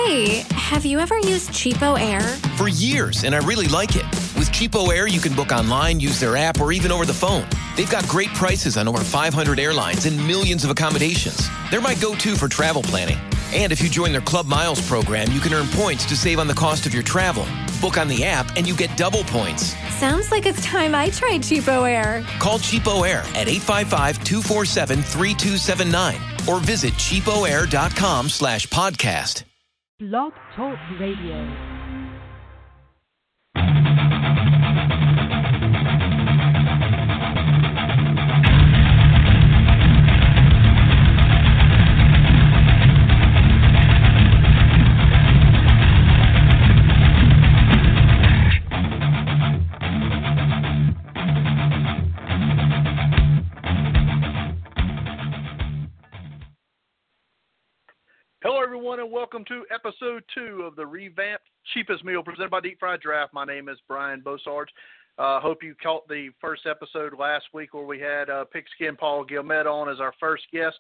Hey, have you ever used Cheapo Air? For years, and I really like it. With Cheapo Air, you can book online, use their app, or even over the phone. They've got great prices on over 500 airlines and millions of accommodations. They're my go-to for travel planning. And if you join their Club Miles program, you can earn points to save on the cost of your travel. Book on the app, and you get double points. Sounds like it's time I tried Cheapo Air. Call Cheapo Air at 855-247-3279 or visit cheapoair.com/podcast. Blog Talk Radio. Hello, everyone, and welcome to Episode 2 of the revamped Cheapest Meal presented by Deep Fried Draft. My name is Brian Bosarge. Hope you caught the first episode last week where we had Pigskin Paul Gilmet on as our first guest.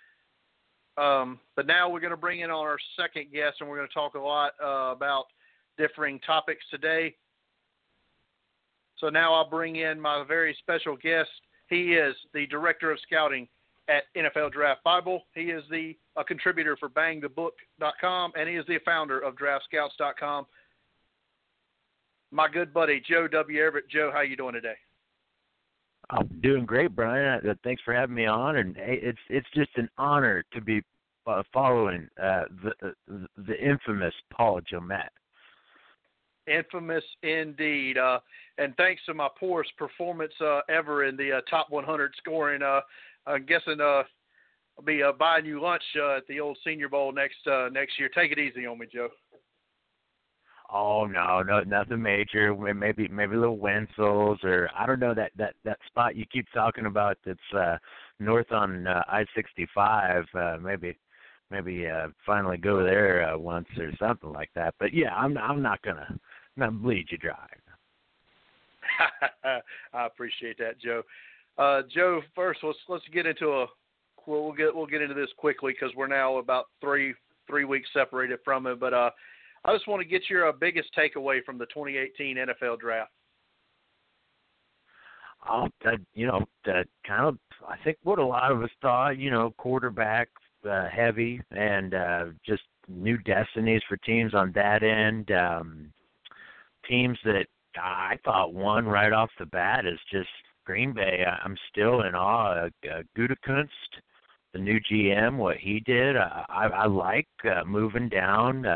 But now we're going to bring in on our second guest, and we're going to talk a lot about differing topics today. So now I'll bring in my very special guest. He is the Director of Scouting at NFL Draft Bible. He is a contributor for BangTheBook.com, and he is the founder of DraftScouts.com. My good buddy, Joe W. Everett. Joe, how you doing today? I'm doing great, Brian. Thanks for having me on, and it's just an honor to be following the infamous Paul Gilmet. Infamous indeed. And thanks to my poorest performance ever in the top 100 scoring, I'm guessing I'll be buying you lunch at the old Senior Bowl next year. Take it easy on me, Joe. Oh no, nothing major. Maybe a little Wenzel's, or I don't know that spot you keep talking about that's north on I-65. Maybe finally go there once or something like that. But yeah, I'm not gonna bleed you dry. I appreciate that, Joe. Joe, first let's get into we'll get into this quickly because we're now about three weeks separated from it. But I just want to get your biggest takeaway from the 2018 NFL Draft. Kind of I think what a lot of us thought, quarterback heavy and just new destinies for teams on that end. Teams that I thought won right off the bat is just Green Bay. I'm still in awe. Gutekunst, the new GM, what he did. I like moving down.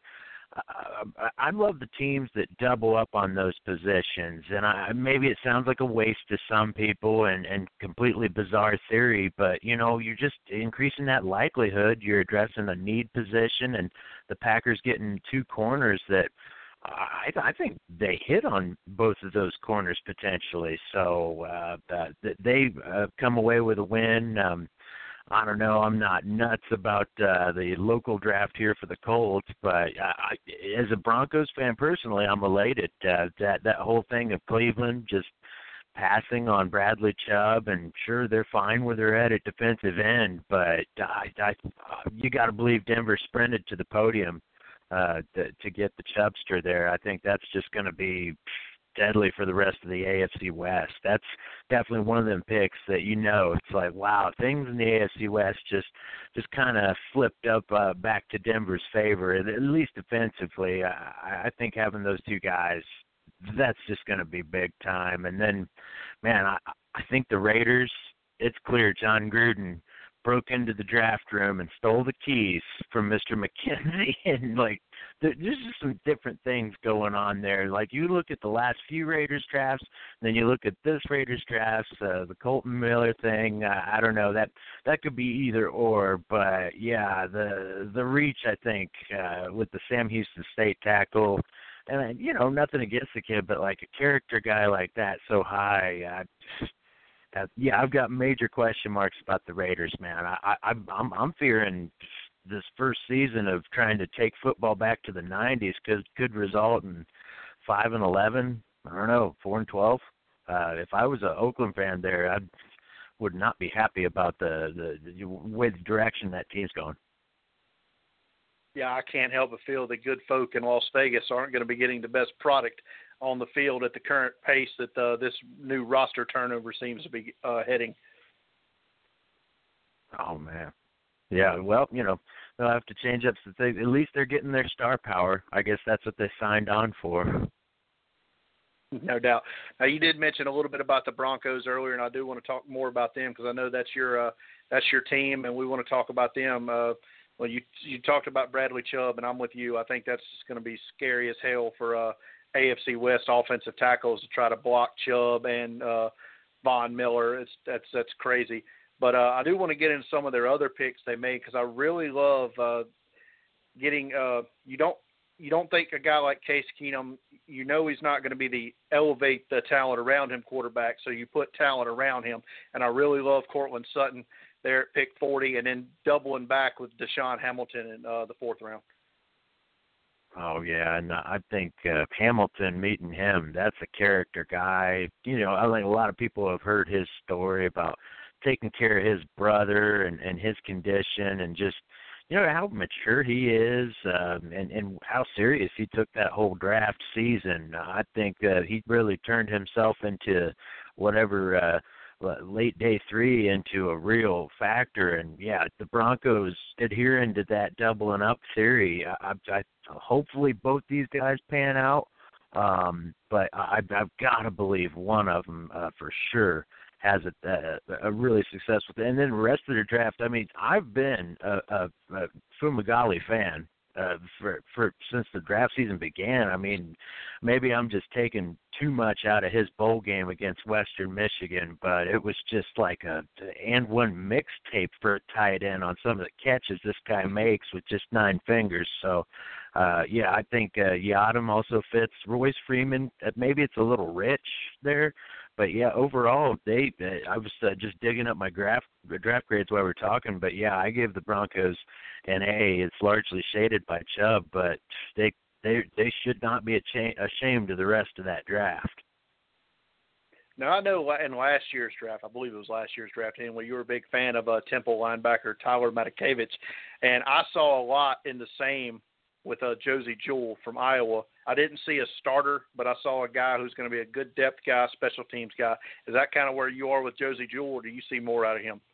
I love the teams that double up on those positions. And maybe it sounds like a waste to some people and completely bizarre theory, but, you're just increasing that likelihood. You're addressing a need position, and the Packers getting two corners that I think they hit on both of those corners potentially. So they come away with a win. I don't know. I'm not nuts about the local draft here for the Colts, but as a Broncos fan personally, I'm elated. That whole thing of Cleveland just passing on Bradley Chubb, and sure, they're fine where they're at defensive end, but you got to believe Denver sprinted to the podium to get the Chubster there. I think that's just going to be deadly for the rest of the AFC West. That's definitely one of them picks that it's like, wow, things in the AFC West just kind of flipped up back to Denver's favor, at least defensively. I think having those two guys, that's just going to be big time. And then, man, I think the Raiders, it's clear John Gruden broke into the draft room and stole the keys from Mr. McKenzie. And, there's just some different things going on there. You look at the last few Raiders drafts, then you look at this Raiders draft, the Colton Miller thing. I don't know. That could be either or. But, yeah, the reach, I think, with the Sam Houston State tackle, and, nothing against the kid, but, a character guy like that so high, I've got major question marks about the Raiders, man. I'm fearing this first season of trying to take football back to the 90s could result in 5-11. I don't know, 4-12. If I was an Oakland fan there, I would not be happy about the way the direction that team's going. Yeah, I can't help but feel the good folk in Las Vegas aren't going to be getting the best product on the field at the current pace that this new roster turnover seems to be heading. Oh, man. Yeah, well, they'll have to change up some things. At least they're getting their star power. I guess that's what they signed on for. No doubt. Now, you did mention a little bit about the Broncos earlier, and I do want to talk more about them because I know that's your team, and we want to talk about them. Well, you talked about Bradley Chubb, and I'm with you. I think that's going to be scary as hell for AFC West offensive tackles to try to block Chubb and Von Miller. That's crazy. But I do want to get into some of their other picks they made because I really love getting. You don't think a guy like Case Keenum, he's not going to be the elevate the talent around him quarterback, so you put talent around him. And I really love Cortland Sutton there at pick 40, and then doubling back with Deshaun Hamilton in the 4th round. Oh, yeah, and I think Hamilton, meeting him, that's a character guy. I think a lot of people have heard his story about taking care of his brother and his condition and just, how mature he is and how serious he took that whole draft season. I think he really turned himself into whatever late day 3 into a real factor. And, yeah, the Broncos adhering to that doubling up theory. I hopefully both these guys pan out, but I've got to believe one of them for sure has a really successful thing. And then the rest of the draft, I mean, I've been a Fumagalli fan for since the draft season began. I mean, maybe I'm just taking too much out of his bowl game against Western Michigan, but it was just like a and one mixtape for a tight end on some of the catches this guy makes with just 9 fingers. So, yeah, I think Yiadom also fits. Royce Freeman, maybe it's a little rich there. But, yeah, overall, I was just digging up my draft grades while we were talking. But, yeah, I gave the Broncos an A. It's largely shaded by Chubb, but they should not be ashamed of the rest of that draft. Now, I know in last year's draft, I believe it was last year's draft, anyway, you were a big fan of Temple linebacker Tyler Matakevich. And I saw a lot in the same with Josie Jewell from Iowa. I didn't see a starter, but I saw a guy who's going to be a good depth guy, special teams guy. Is that kind of where you are with Josie Jewell, or do you see more out of him?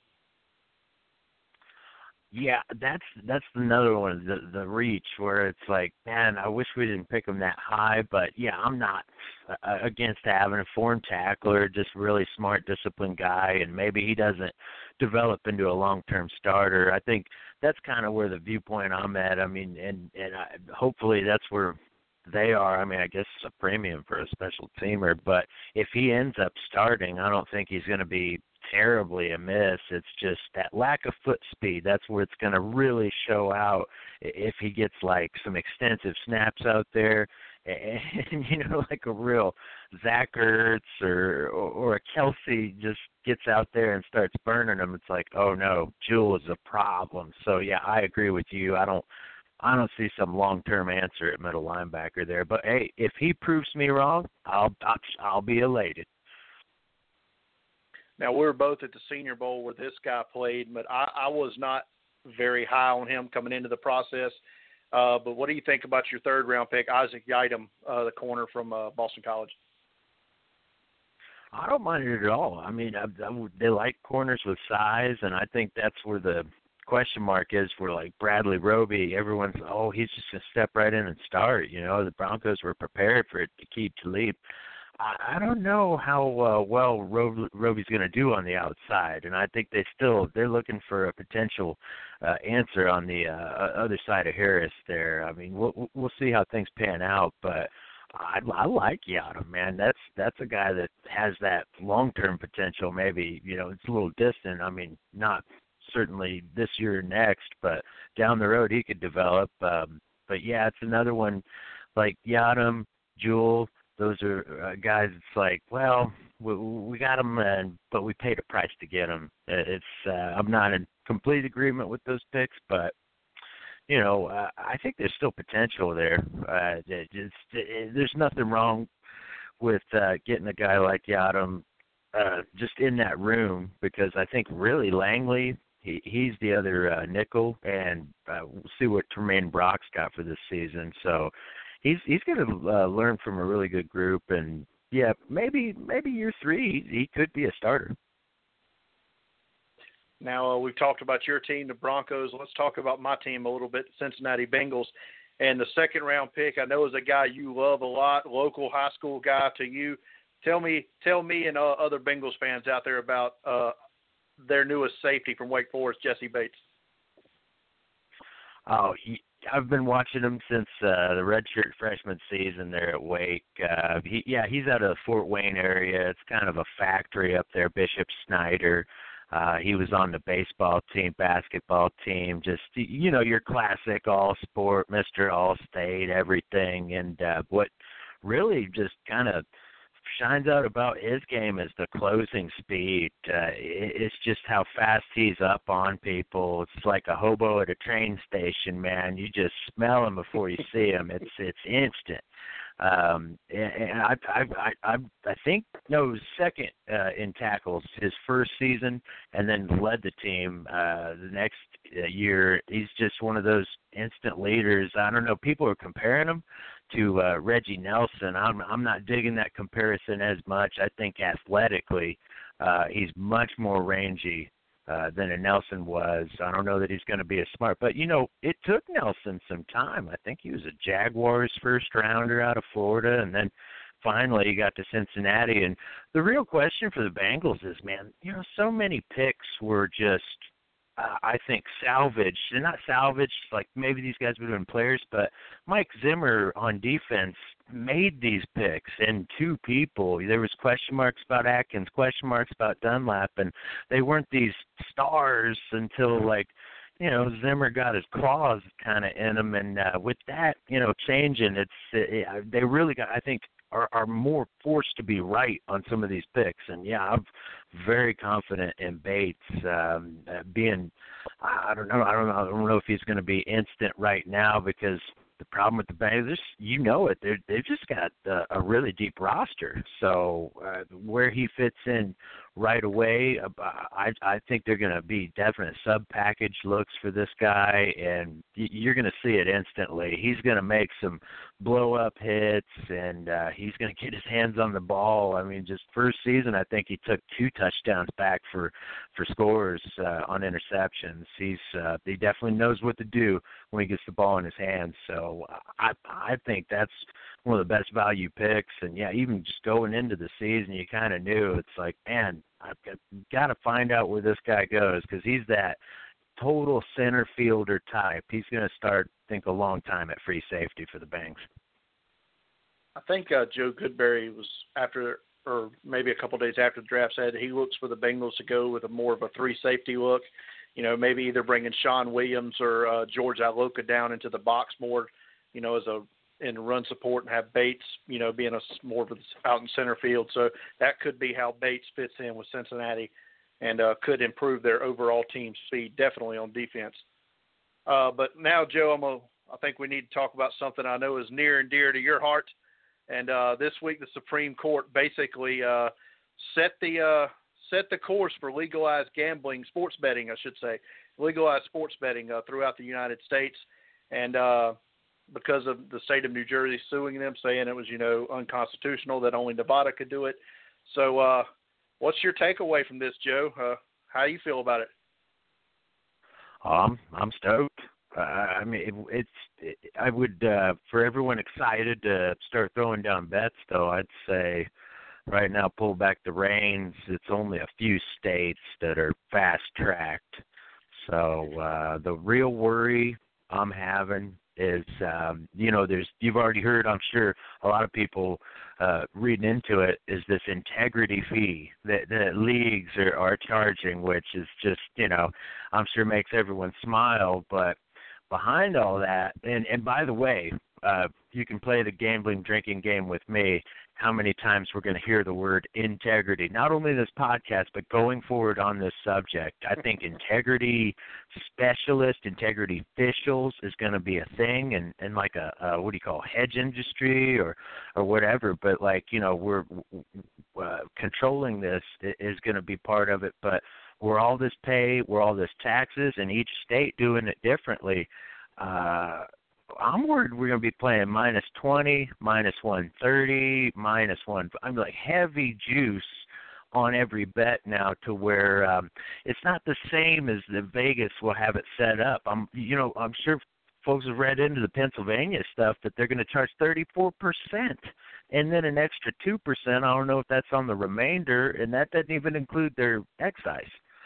Yeah, that's another one, the reach, where it's like, man, I wish we didn't pick him that high. But, yeah, I'm not against having a foreign tackler, just really smart, disciplined guy, and maybe he doesn't develop into a long-term starter. I think that's kind of where the viewpoint I'm at. I mean, and hopefully that's where they are. I mean, I guess it's a premium for a special teamer, but if he ends up starting, I don't think he's going to be terribly amiss. It's just that lack of foot speed. That's where it's going to really show out if he gets like some extensive snaps out there and like a real Zach Ertz or a Kelsey just gets out there and starts burning them. It's like, oh no, Jewell is a problem. So yeah, I agree with you. I don't see some long-term answer at middle linebacker there. But hey, if he proves me wrong, I'll be elated. Now, we were both at the Senior Bowl where this guy played, but I was not very high on him coming into the process. But what do you think about your 3rd-round pick, Isaac Yiadom, the corner from Boston College? I don't mind it at all. I mean, they like corners with size, and I think that's where the question mark is for, like, Bradley Roby. Everyone's, he's just going to step right in and start. The Broncos were prepared for it to keep Talib. I don't know how well Roby's going to do on the outside, and I think they're looking for a potential answer on the other side of Harris there. I mean, we'll see how things pan out, but I like Yiadom, man. That's a guy that has that long-term potential. Maybe it's a little distant. I mean, not certainly this year or next, but down the road he could develop. But yeah, it's another one like Yiadom, Jewell. Those are guys. It's like, well, we got them, but we paid a price to get them. I'm not in complete agreement with those picks, but I think there's still potential there. There's nothing wrong with getting a guy like Yiadom just in that room, because I think really Langley, he's the other nickel, and we'll see what Tremaine Brock's got for this season. So he's going to learn from a really good group, and yeah, maybe year 3 he could be a starter. Now, we've talked about your team, the Broncos. Let's talk about my team a little bit, Cincinnati Bengals. And the second-round pick, I know is a guy you love a lot, local high school guy to you. Tell me and other Bengals fans out there about their newest safety from Wake Forest, Jesse Bates. Oh, I've been watching him since the redshirt freshman season there at Wake. He's out of the Fort Wayne area. It's kind of a factory up there, Bishop Snyder. He was on the baseball team, basketball team, just, your classic all-sport, Mr. All-State, everything. And what really just kind of shines out about his game is the closing speed. It's just how fast he's up on people. It's like a hobo at a train station, man. You just smell him before you see him. It's instant. And I think second in tackles his first season, and then led the team the next year. He's just one of those instant leaders. I don't know. People are comparing him to Reggie Nelson. I'm not digging that comparison as much. I think athletically, he's much more rangy than a Nelson was. I don't know that he's going to be as smart, but it took Nelson some time. I think he was a Jaguars first rounder out of Florida, and then finally he got to Cincinnati. And the real question for the Bengals is, man, so many picks were just, I think, salvaged. They're not salvaged like maybe these guys would have been players, but Mike Zimmer on defense made these picks, and 2 people. There was question marks about Atkins, question marks about Dunlap, and they weren't these stars until Zimmer got his claws kind of in them. And with that, changing, they really got, I think, are more forced to be right on some of these picks. And yeah, I'm very confident in Bates being. I don't know if he's going to be instant right now, because the problem with the Bengals, they've just got a really deep roster. So where he fits in right away, I think they're going to be definite sub-package looks for this guy, and you're going to see it instantly. He's going to make some blow-up hits, and he's going to get his hands on the ball. I mean, just first season, I think he took 2 touchdowns back for scores on interceptions. He definitely knows what to do when he gets the ball in his hands. So I think that's one of the best value picks. And, yeah, even just going into the season, you kind of knew. It's like, man, I've got to find out where this guy goes, because he's that total center fielder type. He's going to start, I think, a long time at free safety for the Bangs. I think Joe Goodberry was after, or maybe a couple of days after the draft, said he looks for the Bengals to go with a more of a 3 safety look. Maybe either bringing Sean Williams or George Iloka down into the box more, as in run support, and have Bates, being more of out in center field. So that could be how Bates fits in with Cincinnati, and could improve their overall team speed, definitely on defense. But now, Joe, I think we need to talk about something I know is near and dear to your heart. And this week, the Supreme Court basically set the course for legalized gambling, sports betting, I should say, legalized sports betting throughout the United States. And because of the state of New Jersey suing them, saying it was, unconstitutional, that only Nevada could do it. So what's your takeaway from this, Joe? How do you feel about it? I'm stoked. I mean, I would, for everyone excited to start throwing down bets, though, I'd say right now pull back the reins. It's only a few states that are fast-tracked. So the real worry I'm having is, you've already heard, I'm sure, a lot of people reading into it, is this integrity fee that leagues are charging, which is just, I'm sure makes everyone smile. But behind all that, and by the way, you can play the gambling, drinking game with me, how many times we're going to hear the word integrity, not only this podcast, but going forward on this subject. I think integrity specialists, integrity officials is going to be a thing, and like a what do you call, hedge industry or whatever. But we're controlling this is going to be part of it. But we're all this pay, we're all this taxes, and each state doing it differently. I'm worried we're going to be playing -20, -130, -1. I'm like heavy juice on every bet now, to where it's not the same as the Vegas will have it set up. I'm sure folks have read into the Pennsylvania stuff that they're going to charge 34%, and then an extra 2%. I don't know if that's on the remainder, and that doesn't even include their excise.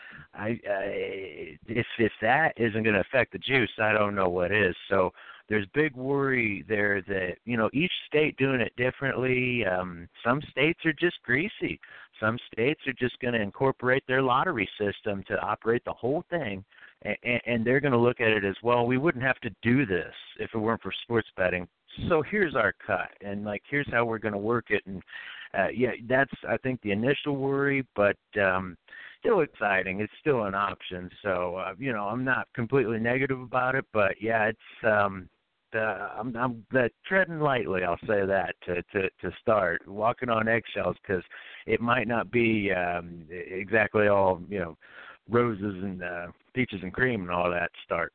If that isn't going to affect the juice, I don't know what is. So there's big worry there that, each state doing it differently. Some states are just greasy. Some states are just going to incorporate their lottery system to operate the whole thing, and they're going to look at it as, well, we wouldn't have to do this if it weren't for sports betting. So here's our cut, and here's how we're going to work it. And that's, I think, the initial worry, but still exciting. It's still an option. So I'm not completely negative about it, but yeah, it's I'm treading lightly. I'll say that to start, walking on eggshells, because it might not be exactly all roses and peaches and cream and all that to start.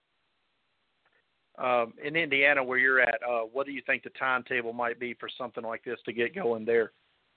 In Indiana, where you're at, what do you think the timetable might be for something like this to get going there?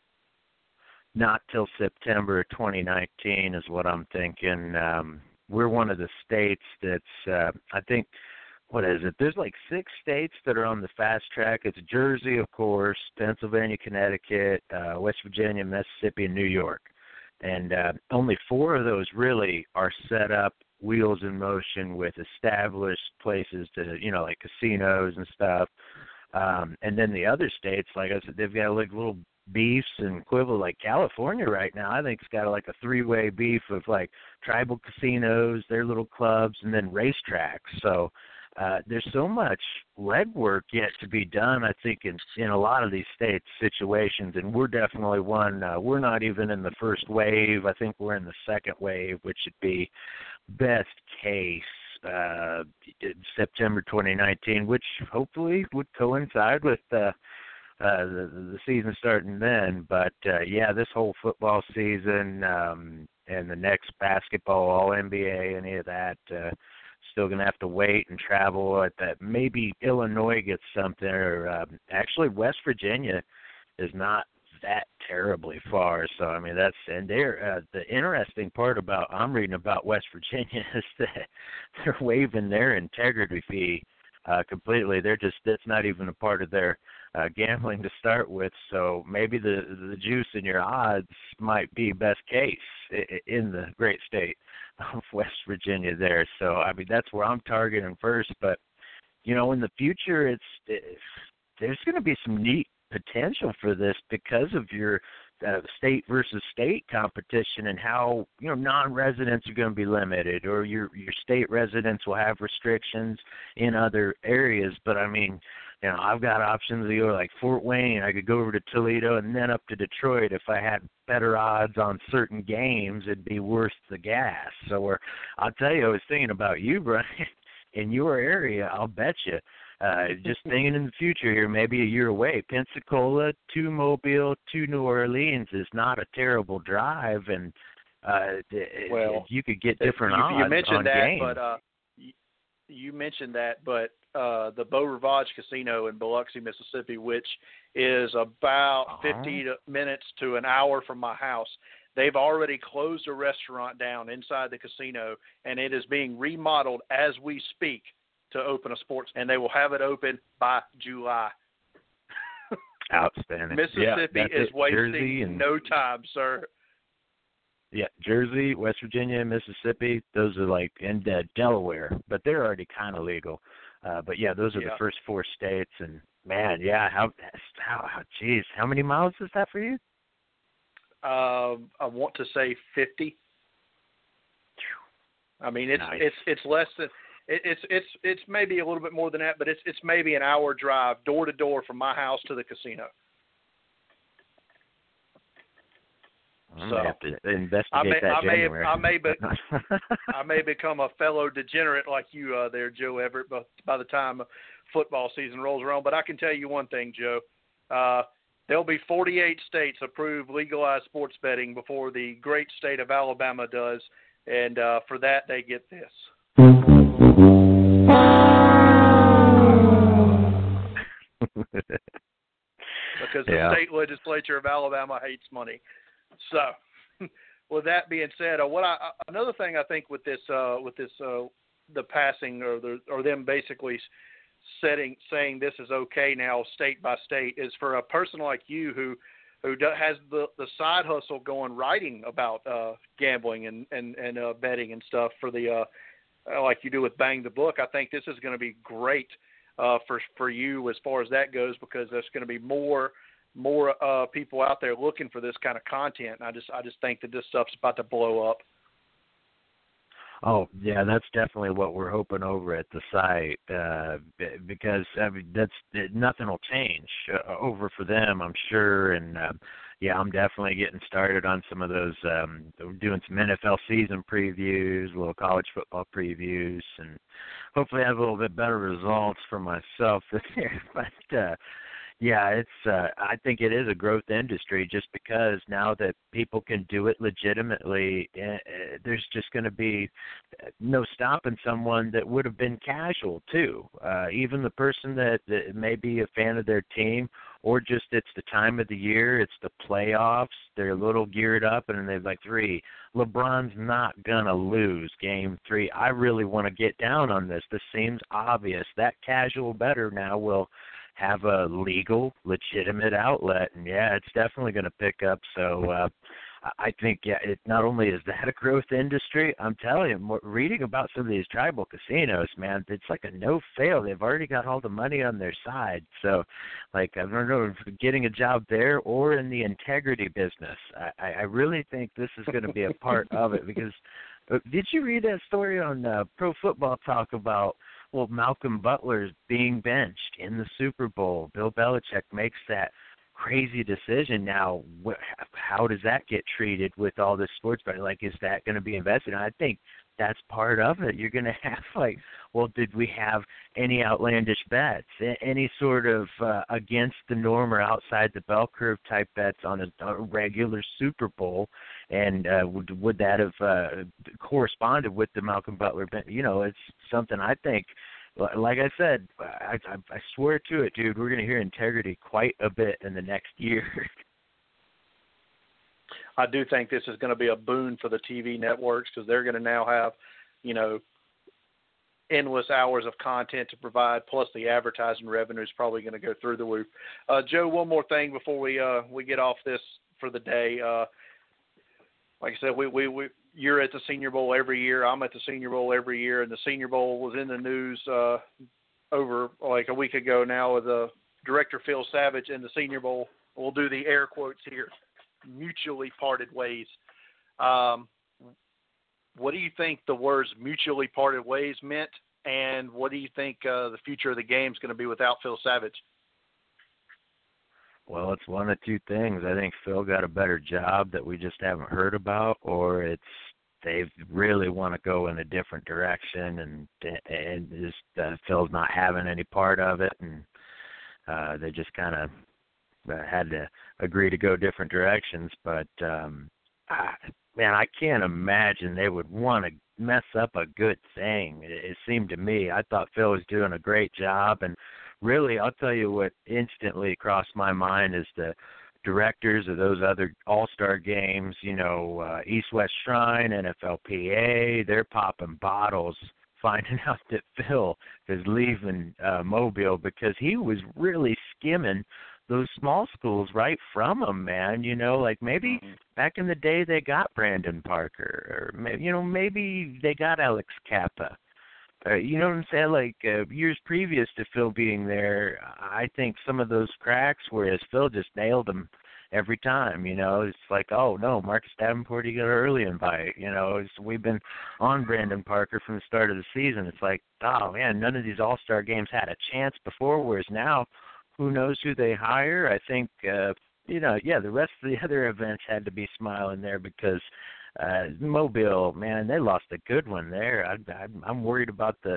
Not till September 2019 is what I'm thinking. We're one of the states that's, I think, what is it? There's 6 states that are on the fast track. It's Jersey, of course, Pennsylvania, Connecticut, West Virginia, Mississippi, and New York. And only 4 of those really are set up, wheels in motion, with established places to, like casinos and stuff. And then the other states, like I said, they've got little beefs and equivalent. Like California right now, I think it's got a 3-way beef of tribal casinos, their little clubs, and then racetracks. So there's so much legwork yet to be done, I think, in a lot of these states' situations, and we're definitely one. We're not even in the first wave. I think we're in the second wave, which would be best case September 2019, which hopefully would coincide with the season starting then. But this whole football season and the next basketball, all NBA, any of that, still going to have to wait and travel. At that, maybe Illinois gets something, or actually West Virginia is not that terribly far. So I mean, and they're the interesting part about I'm reading about West Virginia is that they're waiving their integrity fee completely. That's not even a part of their gambling to start with. So maybe the juice in your odds might be best case in the great state of West Virginia there. So I mean, that's where I'm targeting first. But in the future, there's going to be some neat potential for this because of your state versus state competition, and how non-residents are going to be limited, or your state residents will have restrictions in other areas. But I mean, I've got options to go Fort Wayne. I could go over to Toledo and then up to Detroit. If I had better odds on certain games, it'd be worth the gas. So I'll tell you, I was thinking about you, Brian, in your area. I'll bet you. Just thinking in the future here, maybe a year away, Pensacola to Mobile to New Orleans is not a terrible drive, and you could get different odds you mentioned on that, games. But you mentioned that, but the Beau Rivage Casino in Biloxi, Mississippi, which is about 50 minutes to an hour from my house, they've already closed a restaurant down inside the casino, and it is being remodeled as we speak to open a sports, and they will have it open by July. Outstanding. Mississippi is wasting no time, sir. Yeah, Jersey, West Virginia, Mississippi, those are and Delaware, but they're already kind of legal. But yeah, those are the first 4 states, and man, how many miles is that for you? I want to say 50. I mean, it's less than. It's maybe a little bit more than that, but it's maybe an hour drive door to door from my house to the casino. I'm gonna have to investigate that January. I may become a fellow degenerate like you there, Joe Everett, by the time football season rolls around. But I can tell you one thing, Joe. there'll be 48 states approve legalized sports betting before the great state of Alabama does, and for that they get this. Because the state legislature of Alabama hates money. So, with that being said, another thing I think with this the passing or them basically saying this is okay now state by state is for a person like you who has the side hustle going, writing about gambling and betting and stuff for the like you do with Bang the Book. I think this is going to be great for you as far as that goes, because there's going to be more people out there looking for this kind of content. And I just think that this stuff's about to blow up. Oh, yeah, that's definitely what we're hoping over at the site, because nothing will change over for them, I'm sure. And, I'm definitely getting started on some of those, doing some NFL season previews, a little college football previews, and hopefully have a little bit better results for myself this year. But, I think it is a growth industry just because now that people can do it legitimately, there's just going to be no stopping someone that would have been casual too. Even the person that may be a fan of their team, or just it's the time of the year, it's the playoffs, they're a little geared up and they're like, LeBron's not going to lose game 3. I really want to get down on this. This seems obvious. That casual bettor now will have a legal, legitimate outlet, and it's definitely going to pick up. So I think, it not only is that a growth industry, I'm telling you, reading about some of these tribal casinos, man, it's like a no-fail. They've already got all the money on their side. So, I don't know, getting a job there or in the integrity business, I really think this is going to be a part of it, because did you read that story on Pro Football Talk about Malcolm Butler's being benched in the Super Bowl? Bill Belichick makes that crazy decision. Now, how does that get treated with all this sports betting? Is that going to be invested? And I think that's part of it. You're going to have, did we have any outlandish bets, any sort of against the norm or outside the bell curve type bets on a regular Super Bowl? And would that have corresponded with the Malcolm Butler bet? It's something I think, like I said, I swear to it, dude, we're going to hear integrity quite a bit in the next year. I do think this is going to be a boon for the TV networks, because they're going to now have, endless hours of content to provide, plus the advertising revenue is probably going to go through the roof. Joe, one more thing before we get off this for the day. Like I said, you're at the Senior Bowl every year. I'm at the Senior Bowl every year, and the Senior Bowl was in the news over like a week ago now with Director Phil Savage and the Senior Bowl. We'll do the air quotes here. Mutually parted ways. What do you think the words mutually parted ways meant, and what do you think the future of the game is going to be without Phil Savage? Well, it's one of two things. I think Phil got a better job that we just haven't heard about, or they really want to go in a different direction, and just Phil's not having any part of it, and they just kind of had to agree to go different directions. But man, I can't imagine they would want to mess up a good thing. It seemed to me, I thought Phil was doing a great job, and really, I'll tell you what instantly crossed my mind is the directors of those other all-star games, East-West Shrine, NFLPA, they're popping bottles finding out that Phil is leaving Mobile, because he was really skimming those small schools right from them, man. Maybe back in the day they got Brandon Parker, or maybe they got Alex Kappa. You know what I'm saying? Years previous to Phil being there, I think some of those cracks, whereas Phil just nailed them every time. It's like, oh no, Marcus Davenport, you got an early invite. We've been on Brandon Parker from the start of the season. It's like, oh man, none of these all-star games had a chance before, whereas now, who knows who they hire? I think, the rest of the other events had to be smiling there, because Mobile, man, they lost a good one there. I'm worried about the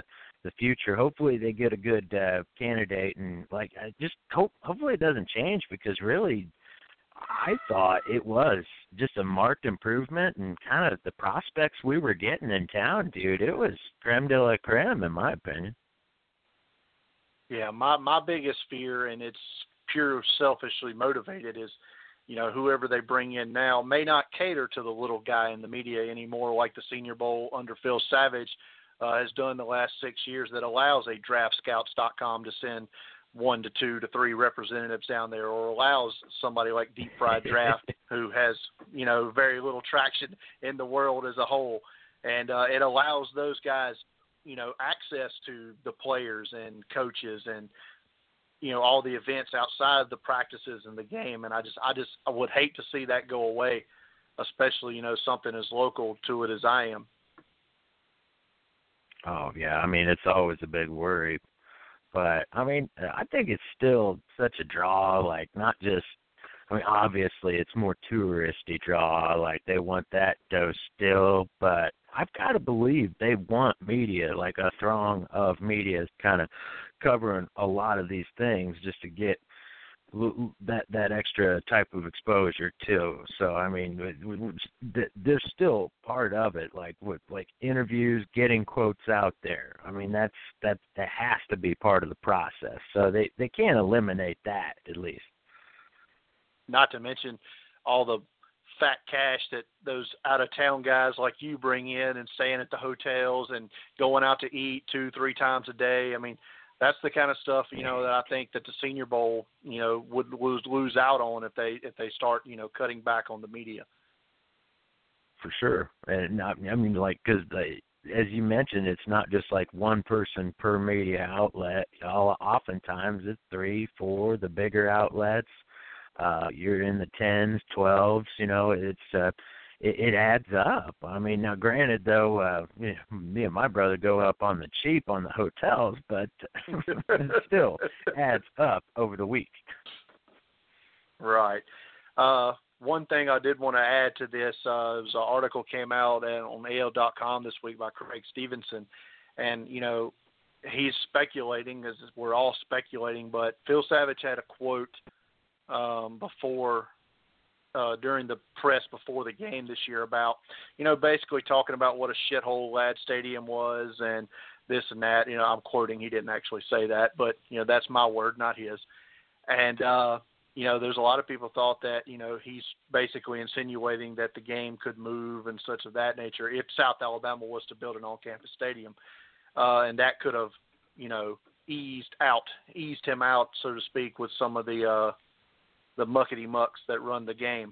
the future. Hopefully they get a good candidate, and like I just hopefully it doesn't change, because really I thought it was just a marked improvement, and kind of the prospects we were getting in town, dude. It was creme de la creme, in my opinion. Yeah, my biggest fear, and it's pure selfishly motivated, is, you know, whoever they bring in now may not cater to the little guy in the media anymore, like the Senior Bowl under Phil Savage has done the last 6 years, that allows a DraftScouts.com to send 1 to 2 to 3 representatives down there, or allows somebody like Deep Fried Draft, who has, you know, very little traction in the world as a whole. And it allows those guys, you know, access to the players and coaches and, you know, all the events outside of the practices and the game. And I would hate to see that go away, especially, you know, something as local to it as I am. Oh, yeah. I mean, it's always a big worry. But, I mean, I think it's still such a draw, like not just, I mean, obviously it's more touristy draw, like they want that dose still, but I've got to believe they want media, like a throng of media is kind of covering a lot of these things just to get that extra type of exposure too. So I mean, there's still part of it, like with like interviews, getting quotes out there. I mean, that has to be part of the process. So they can't eliminate that, at least. Not to mention all the fat cash that those out-of-town guys like you bring in, and staying at the hotels and going out to eat 2-3 times a day. I mean, that's the kind of stuff, you know, that I think that the Senior Bowl, you know, would lose out on if they start, you know, cutting back on the media. For sure. And I mean, like, because as you mentioned, it's not just like one person per media outlet. Oftentimes it's 3, 4, the bigger outlets. You're in the 10s, 12s, you know, it adds up. I mean, now granted though, me and my brother go up on the cheap on the hotels, but it still adds up over the week. Right. One thing I did want to add to this, was an article came out on AL.com this week by Craig Stevenson, and, you know, he's speculating, as we're all speculating, but Phil Savage had a quote during the press before the game this year about, you know, basically talking about what a shithole Ladd Stadium was and this and that. You know, I'm quoting, he didn't actually say that, but, you know, that's my word, not his. And, you know, there's a lot of people thought that, you know, he's basically insinuating that the game could move and such of that nature if South Alabama was to build an on-campus stadium. And that could have, you know, eased him out, so to speak, with some of the muckety mucks that run the game.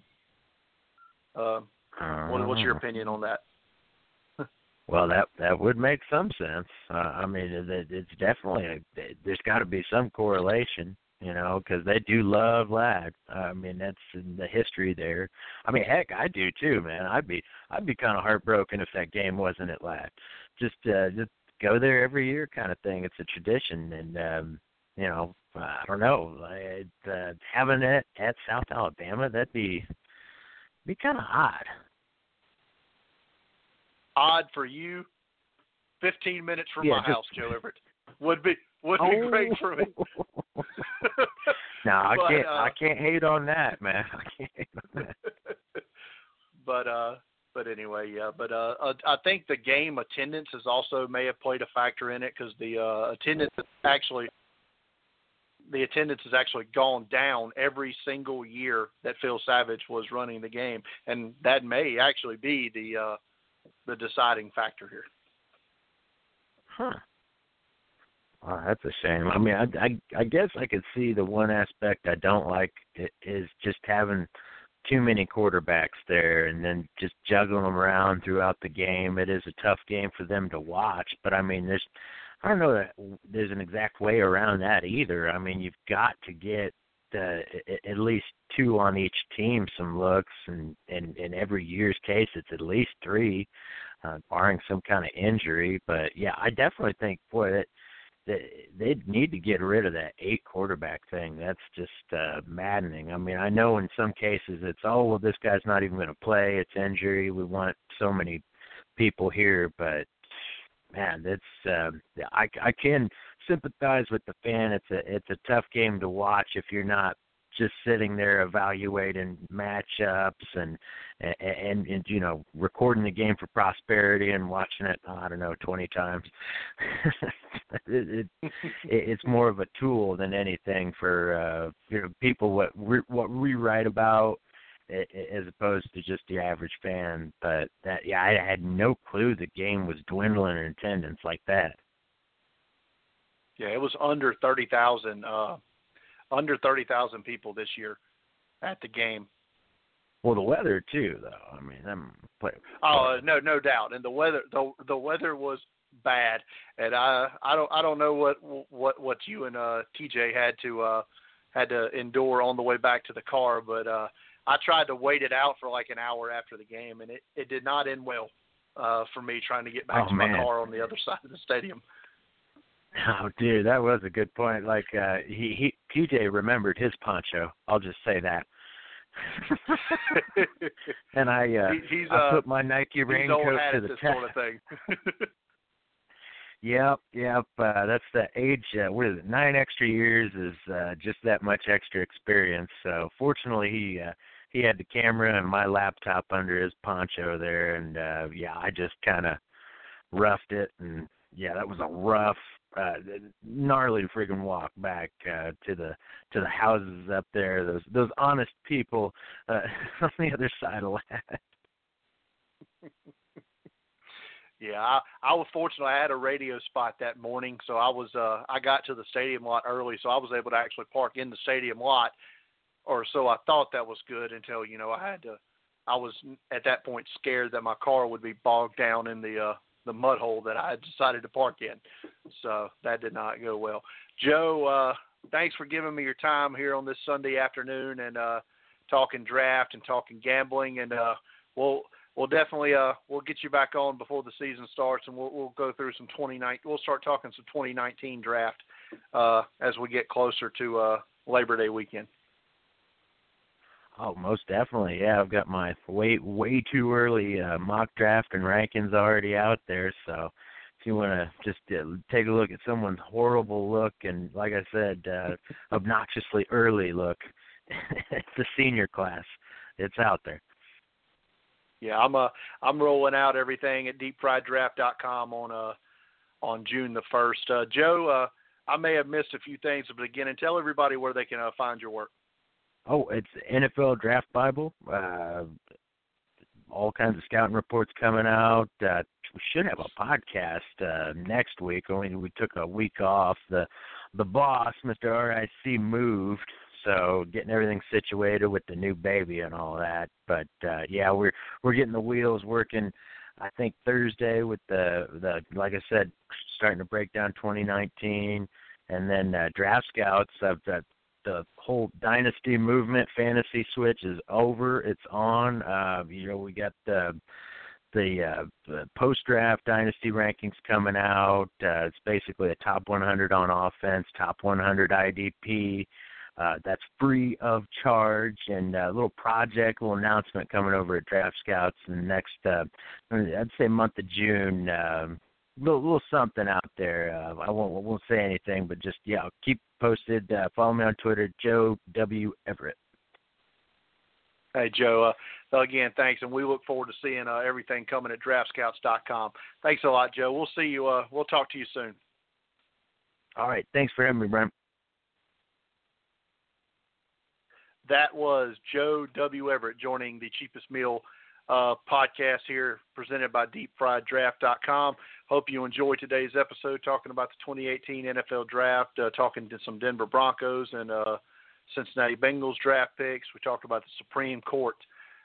What's your opinion on that? Well, that would make some sense. I mean, it's definitely there's got to be some correlation, you know, because they do love Ladd. I mean, that's in the history there. I mean, heck, I do too, man. I'd be kind of heartbroken if that game wasn't at Ladd. Just go there every year, kind of thing. It's a tradition, and you know, I don't know. Having it at South Alabama, that'd be kind of odd. Odd for you? 15 minutes from my house, Joe Everett. Would be great for me. No, I can't hate on that, man. I can't hate on that. But anyway, yeah. But I think the game attendance has also may have played a factor in it, because the attendance has actually gone down every single year that Phil Savage was running the game, and that may actually be the deciding factor here. Huh. Oh, that's a shame. I mean, I guess I could see the one aspect I don't like is just having too many quarterbacks there and then just juggling them around throughout the game. It is a tough game for them to watch, but I mean, I don't know that there's an exact way around that either. I mean, you've got to get at least 2 on each team some looks, and in every year's case, it's at least 3, barring some kind of injury. But, yeah, I definitely think, boy, they need to get rid of that 8 quarterback thing. That's just maddening. I mean, I know in some cases it's, oh, well, this guy's not even going to play. It's injury. We want so many people here, but man, it's I can sympathize with the fan. It's a tough game to watch if you're not just sitting there evaluating matchups and you know, recording the game for prosperity and watching it, I don't know, 20 times. It's more of a tool than anything for you know, people what we write about, as opposed to just the average fan. But that, yeah, I had no clue the game was dwindling in attendance like that. Yeah, it was under 30,000. Under 30,000 people this year at the game. Well, the weather too, though. I mean, no doubt. And the weather was bad. And I don't know what you and TJ had to endure on the way back to the car, but I tried to wait it out for like an hour after the game, and it did not end well for me trying to get back to my car on the other side of the stadium. Oh, dude, that was a good point. Like, TJ remembered his poncho. I'll just say that. And I put my Nike raincoat to the test. Sort of thing. Yep. That's the age. What is it? 9 extra years is just that much extra experience. So fortunately, he had the camera and my laptop under his poncho there, and I just kind of roughed it, and that was a rough, gnarly friggin' walk back to the houses up there. Those honest people on the other side of that. Yeah, I was fortunate. I had a radio spot that morning, so I got to the stadium lot early, so I was able to actually park in the stadium lot, or so I thought that was good until, you know, I was at that point scared that my car would be bogged down in the mud hole that I had decided to park in. So that did not go well. Joe, thanks for giving me your time here on this Sunday afternoon and talking draft and talking gambling, and we'll definitely we'll get you back on before the season starts, and we'll go through some 2019. We'll start talking some 2019 draft as we get closer to Labor Day weekend. Oh, most definitely. Yeah, I've got my way too early mock draft and rankings already out there. So if you want to just take a look at someone's horrible look and, like I said, obnoxiously early look, it's the senior class. It's out there. Yeah, I'm rolling out everything at deepfrieddraft.com on June the 1st. Joe, I may have missed a few things at the beginning. Tell everybody where they can find your work. Oh, it's NFL Draft Bible. All kinds of scouting reports coming out. We should have a podcast next week. Only we took a week off. The boss, Mr. RIC, moved, so getting everything situated with the new baby and all that. But we're getting the wheels working. I think Thursday with the like I said, starting to break down 2019, and then Draft Scouts. The whole dynasty movement, fantasy switch is over. It's on. We got the post-draft dynasty rankings coming out. It's basically a top 100 on offense, top 100 IDP. That's free of charge, and a little announcement coming over at Draft Scouts in the next, I'd say, month of June. Little something out there. I won't say anything, but just I'll keep posted. Follow me on Twitter, Joe W. Everett. Hey Joe, again thanks, and we look forward to seeing everything coming at DraftScouts.com. Thanks a lot, Joe. We'll see you. We'll talk to you soon. All right, thanks for having me, Brian. That was Joe W. Everett joining the Cheapest Meal podcast here presented by DeepFriedDraft.com. Hope you enjoyed today's episode talking about the 2018 NFL Draft, talking to some Denver Broncos and Cincinnati Bengals draft picks. We talked about the Supreme Court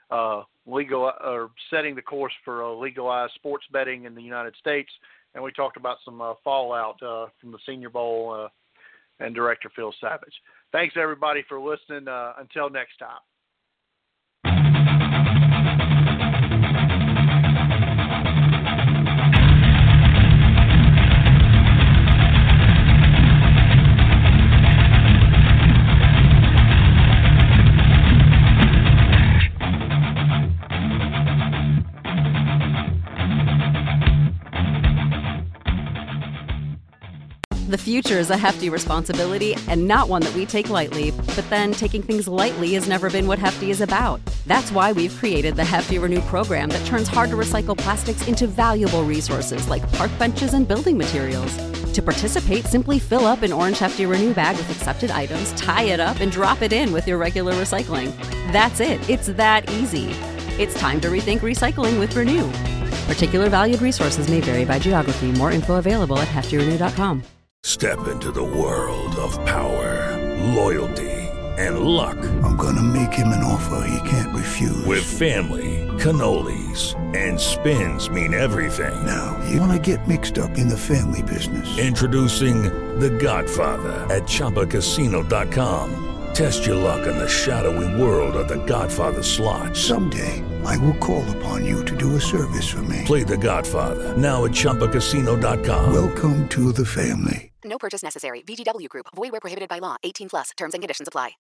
setting the course for legalized sports betting in the United States, and we talked about some fallout from the Senior Bowl and Director Phil Savage. Thanks, everybody, for listening. Until next time. future is a hefty responsibility and not one that we take lightly. But then taking things lightly has never been what Hefty is about. That's why we've created the Hefty Renew program that turns hard-to-recycle plastics into valuable resources like park benches and building materials. To participate, simply fill up an orange Hefty Renew bag with accepted items, tie it up, and drop it in with your regular recycling. That's it. It's that easy. It's time to rethink recycling with Renew. Particular valued resources may vary by geography. More info available at heftyrenew.com. Step into the world of power, loyalty, and luck. I'm gonna make him an offer he can't refuse. With family, cannolis, and spins mean everything. Now, you wanna get mixed up in the family business. Introducing The Godfather at ChumbaCasino.com. Test your luck in the shadowy world of The Godfather slot. Someday, I will call upon you to do a service for me. Play The Godfather, now at ChumbaCasino.com. Welcome to the family. No purchase necessary. VGW Group. Void where prohibited by law. 18+. Terms and conditions apply.